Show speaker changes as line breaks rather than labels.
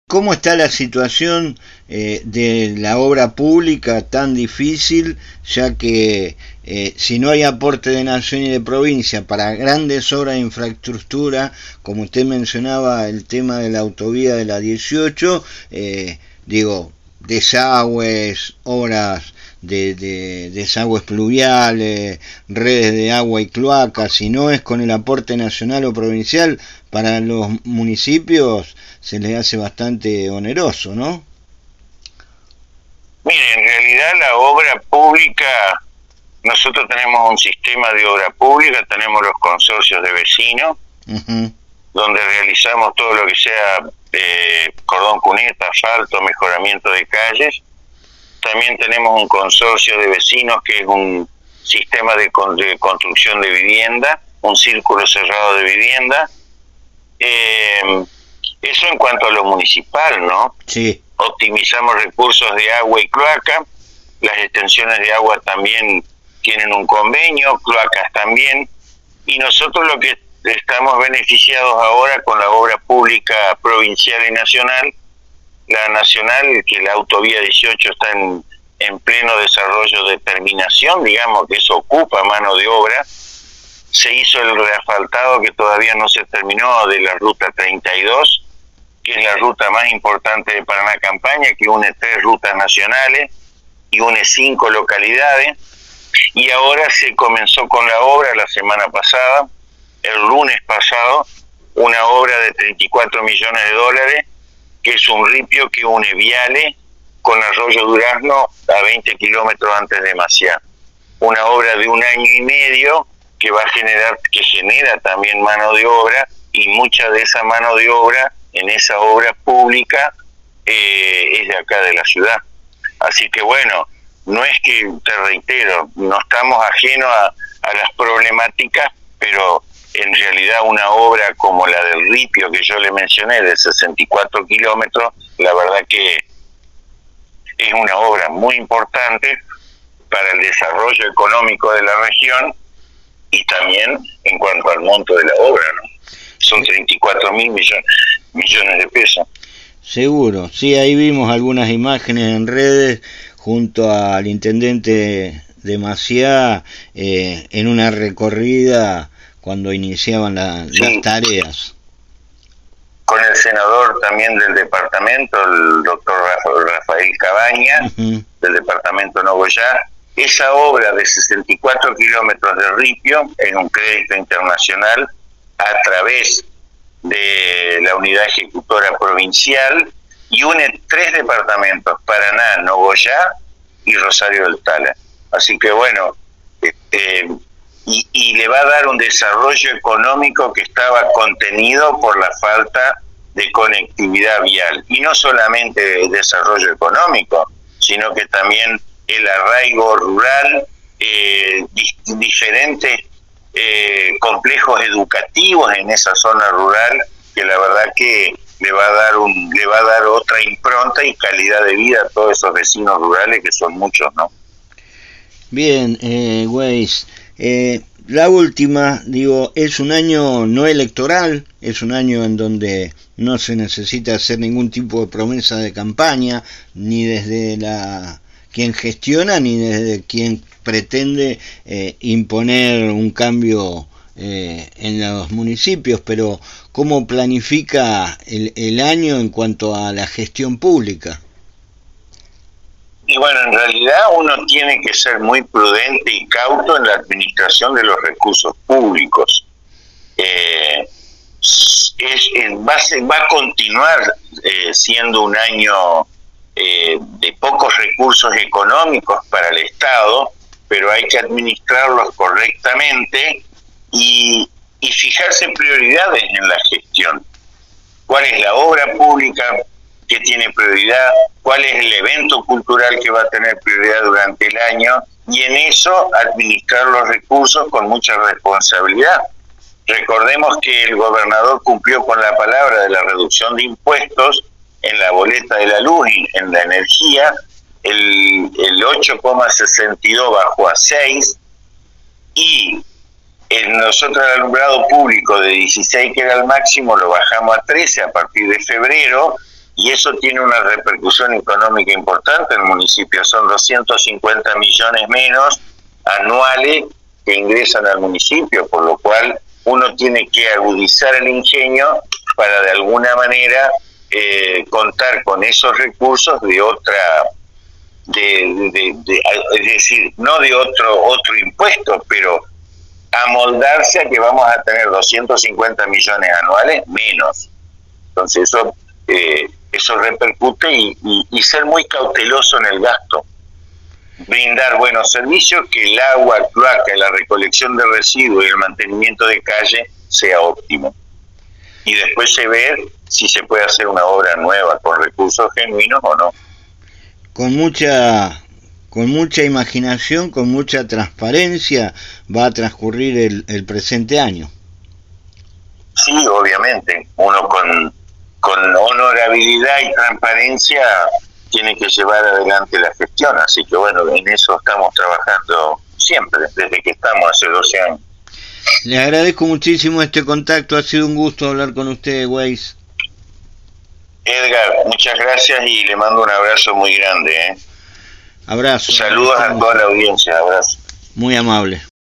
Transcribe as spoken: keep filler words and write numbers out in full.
¿Cómo está la situación eh, de la obra pública tan difícil, ya que eh, si no hay aporte de nación y de provincia para grandes obras de infraestructura, como usted mencionaba el tema de la autovía de la dieciocho, eh, digo, desagües, obras de, de desagües pluviales, redes de agua y cloacas, si no es con el aporte nacional o provincial, para los municipios se les hace bastante oneroso, ¿no?
Mire, en realidad la obra pública, nosotros tenemos un sistema de obra pública, tenemos los consorcios de vecinos, uh-huh. donde realizamos todo lo que sea eh, cordón cuneta, asfalto, mejoramiento de calles. También tenemos un consorcio de vecinos que es un sistema de, de construcción de vivienda, un círculo cerrado de vivienda. Eh, eso en cuanto a lo municipal, ¿no?
Sí.
Optimizamos recursos de agua y cloaca, las extensiones de agua también tienen un convenio, cloacas también, y nosotros lo que estamos beneficiados ahora con la obra pública provincial y nacional, la nacional, que la autovía dieciocho está en, en pleno desarrollo de terminación, digamos que eso ocupa mano de obra. Se hizo el reasfaltado que todavía no se terminó de la ruta treinta y dos, que es la ruta más importante de Paraná Campaña, que une tres rutas nacionales y une cinco localidades. Y ahora se comenzó con la obra la semana pasada, el lunes pasado, una obra de treinta y cuatro millones de dólares, que es un ripio que une Viale con Arroyo Durazno a veinte kilómetros antes de Maciá. Una obra de un año y medio que va a generar, que genera también mano de obra, y mucha de esa mano de obra en esa obra pública eh, es de acá de la ciudad. Así que bueno, no es que, te reitero, no estamos ajenos a, a las problemáticas, pero en realidad una obra como la del ripio que yo le mencioné, de sesenta y cuatro kilómetros, la verdad que es una obra muy importante para el desarrollo económico de la región y también en cuanto al monto de la obra, ¿no? Son treinta y cuatro mil millones, millones de pesos.
Seguro, sí, ahí vimos algunas imágenes en redes junto al intendente de Maciá eh, en una recorrida cuando iniciaban la, sí. las tareas.
Con el senador también del departamento, el doctor Rafael Cabaña, uh-huh. del departamento Nogoyá. Esa obra de sesenta y cuatro kilómetros de ripio en un crédito internacional a través de la unidad ejecutora provincial y une tres departamentos, Paraná, Nogoyá y Rosario del Tala. Así que bueno, este, y, y le va a dar un desarrollo económico que estaba contenido por la falta de conectividad vial. Y no solamente el desarrollo económico, sino que también el arraigo rural, eh, di- diferentes eh, complejos educativos en esa zona rural, que la verdad que le va a dar un, le va a dar otra impronta y calidad de vida a todos esos vecinos rurales, que son muchos, ¿no?
Bien, eh, Weiss, eh, la última, digo, es un año no electoral, es un año en donde no se necesita hacer ningún tipo de promesa de campaña, ni desde la quien gestiona, ni desde quien pretende eh, imponer un cambio eh, en los municipios, pero ¿cómo planifica el, el año en cuanto a la gestión pública?
Y bueno, en realidad uno tiene que ser muy prudente y cauto en la administración de los recursos públicos. Eh, es, va, a ser, va a continuar eh, siendo un año eh, de pocos recursos económicos para el Estado, pero hay que administrarlos correctamente y, y fijarse prioridades en la gestión. ¿Cuál es la obra pública que tiene prioridad? ¿Cuál es el evento cultural que va a tener prioridad durante el año? Y en eso administrar los recursos con mucha responsabilidad. Recordemos que el gobernador cumplió con la palabra de la reducción de impuestos en la boleta de la luz y en la energía. El, el ocho coma sesenta y dos bajó a seis, y en nosotros el alumbrado público de dieciséis, que era el máximo, lo bajamos a trece a partir de febrero, y eso tiene una repercusión económica importante en el municipio. Son doscientos cincuenta millones menos anuales que ingresan al municipio, por lo cual uno tiene que agudizar el ingenio para de alguna manera eh, contar con esos recursos de otra, de, de, de, es decir, no de otro otro impuesto, pero amoldarse a que vamos a tener doscientos cincuenta millones anuales menos. Entonces eso eh, eso repercute y, y, y ser muy cauteloso en el gasto. Brindar buenos servicios, que el agua, cloaca, la recolección de residuos y el mantenimiento de calle sea óptimo. Y después se ve si se puede hacer una obra nueva con recursos genuinos o no.
Con mucha, con mucha imaginación, con mucha transparencia va a transcurrir el, el presente año.
Sí, obviamente. Uno con, con honorabilidad y transparencia tiene que llevar adelante la gestión, así que bueno, en eso estamos trabajando siempre, desde que estamos hace doce años.
Le agradezco muchísimo este contacto, ha sido un gusto hablar con usted, Weiss.
Edgar, muchas gracias y le mando un abrazo muy grande. ¿eh?
Abrazo.
Saludos a toda la audiencia, abrazo.
Muy amable.